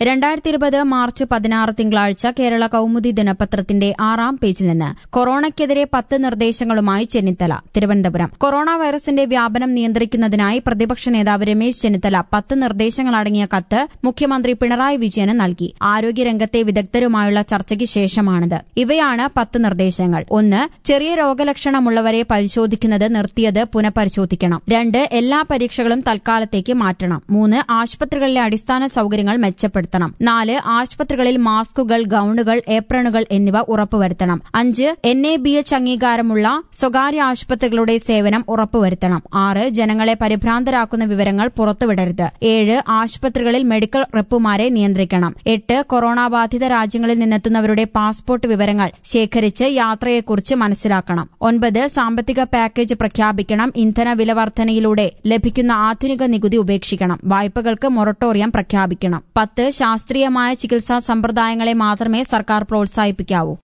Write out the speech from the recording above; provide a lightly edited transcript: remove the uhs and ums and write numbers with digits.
2020 March 16 തിങ്കളാഴ്ച കേരള കൌമുദി ദിനപത്രത്തിന്റെ 6-ാം പേജിൽ നിന്ന് കൊറോണയ്ക്കെതിരെ 10 നിർദ്ദേശങ്ങളുമായി ചെന്നിത്തല. തിരുവനന്തപുരം. കൊറോണ വൈറസിന്റെ വ്യാപനം നിയന്ത്രിക്കുന്നതിനായി പ്രതിപക്ഷ നേതാവ് രമേശ് ചെന്നിത്തല 10 നിർദ്ദേശങ്ങളടങ്ങിയ കത്ത് മുഖ്യമന്ത്രി പിണറായി വിജയന് നൽകി. ആരോഗ്യരംഗത്തെ വിദഗ്ധരുമായുള്ള ചർച്ചയ്ക്ക് ശേഷമാണിത്. ഇവയാണ് 10 നിർദ്ദേശങ്ങൾ. 1. ചെറിയ രോഗലക്ഷണമുള്ളവരെ പരിശോധിക്കുന്നത് നിർത്തിയത് പുനഃപരിശോധിക്കണം. 2. എല്ലാ പരീക്ഷകളും തൽക്കാലത്തേക്ക് മാറ്റണം. 3. ആശുപത്രികളിലെ അടിസ്ഥാന സൌകര്യങ്ങൾ മെച്ചപ്പെടുത്തണം. 4. ആശുപത്രികളിൽ മാസ്കുകൾ, ഗൌണുകൾ, ഏപ്രണുകൾ എന്നിവ ഉറപ്പുവരുത്തണം. 5. NABH അംഗീകാരമുള്ള സ്വകാര്യ ആശുപത്രികളുടെ സേവനം ഉറപ്പുവരുത്തണം. 6. ജനങ്ങളെ പരിഭ്രാന്തരാക്കുന്ന വിവരങ്ങൾ പുറത്തുവിടരുത്. 7. ആശുപത്രികളിൽ മെഡിക്കൽ റെപ്പുമാരെ നിയന്ത്രിക്കണം. 8. കൊറോണ ബാധിത രാജ്യങ്ങളിൽ നിന്നെത്തുന്നവരുടെ പാസ്പോർട്ട് വിവരങ്ങൾ ശേഖരിച്ച് യാത്രയെക്കുറിച്ച് മനസ്സിലാക്കണം. 9. സാമ്പത്തിക പാക്കേജ് പ്രഖ്യാപിക്കണം. ഇന്ധന വിലവർധനയിലൂടെ ലഭിക്കുന്ന ആധുനിക നികുതി ഉപേക്ഷിക്കണം. വായ്പകൾക്ക് മൊറട്ടോറിയം പ്രഖ്യാപിക്കണം. 10. ശാസ്ത്രീയമായ ചികിത്സാ സമ്പ്രദായങ്ങളെ മാത്രമേ സർക്കാർ പ്രോത്സാഹിപ്പിക്കാവൂ.